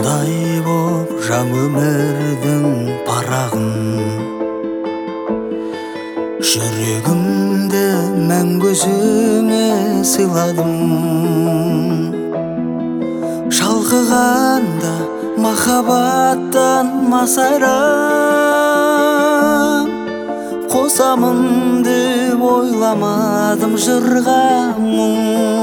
Андай боп жаң өмірдің парағын, жүрегімді мәңгі өзіңе сыйладым. Шалқығанда махаббаттан масайрам, қосамын деп ойламадым жырға мұң.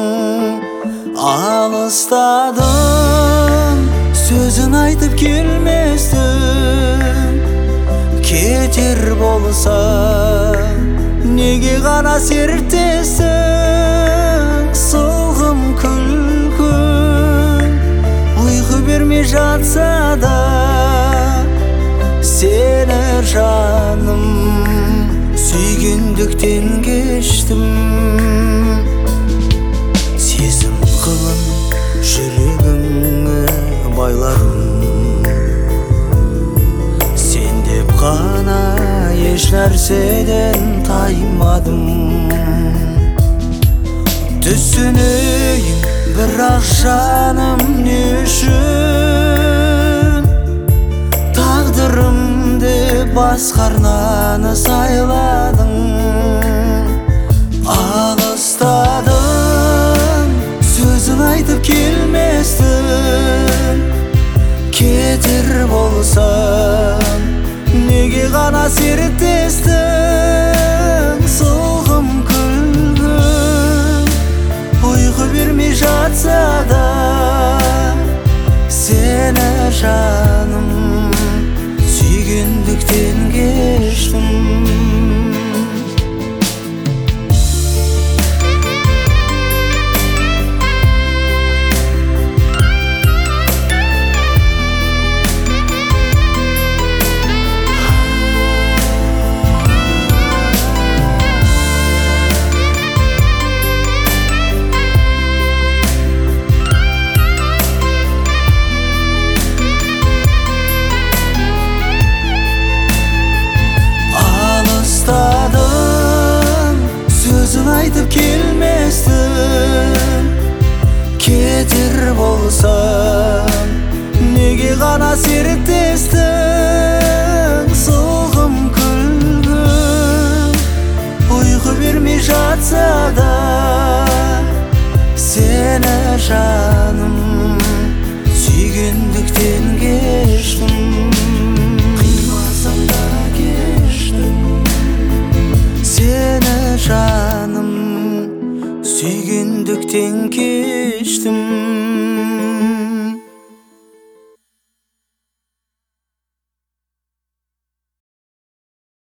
Алыстадым, сөзін айтып келместім, кетер болса неге ғана серттесің? Солғым күлкің ұйқы бермей жатса да, сені жаным сүйгендіктен кештім. Сезім қылын жүрегіңе байладым, сен деп қана еш нәрседен таймадым. Түсінейін бірақ жаным не үшін тағдырымды басқа арнаны сайладың. Алыстадым, сөзін айтып келместім, кетер болсам неге ғана серттестің? Солғым күлгін ұйқы бермей жатса да, сені жаным сүйгендіктен кештім. Сөзін айтып келместім, кетер болсам неге ғана серттестің? Солғым күлгін ұйқы бермей жатса да, сені жаным сүйгендіктен кештім. Қимасам да кештім, сені жаным сүйгендіктен кештім.